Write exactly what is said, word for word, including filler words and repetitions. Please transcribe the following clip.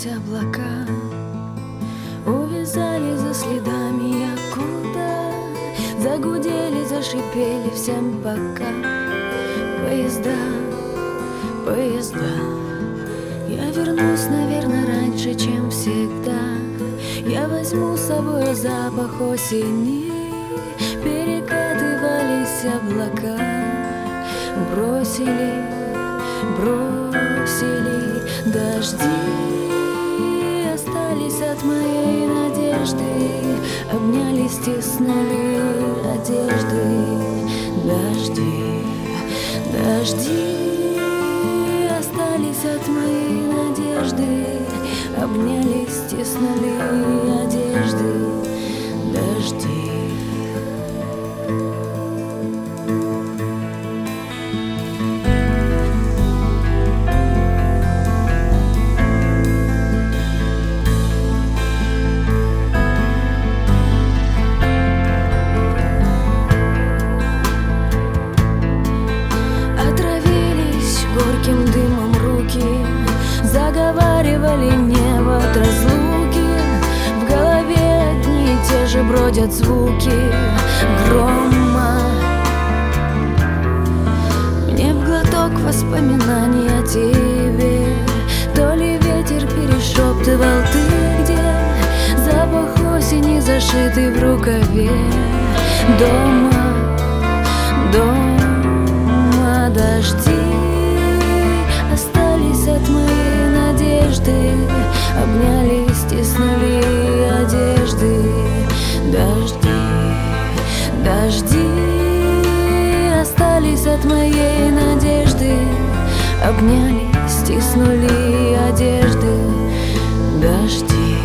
Увязались облака, увязали за следами я куда. Загудели, зашипели всем пока. Поезда, поезда. Я вернусь, наверное, раньше, чем всегда. Я возьму с собой запах осени. Перекатывались облака, бросили, бросили дожди. Остались от моей надежды, обнялись, стиснули одежды. Дожди, дожди, остались от моей надежды, обнялись, стиснули одежды. Дожди. Горьким дымом руки заговаривали небо от разлуки. В голове одни и те же бродят звуки грома. Мне в глоток воспоминаний о тебе. То ли ветер перешептывал, ты где? Запах осени, зашитый в рукаве. Дома, дома дожди остались от моей надежды, обнялись, стиснули одежды. Дожди, дожди, остались от моей надежды, обнялись, стиснули одежды. Дожди.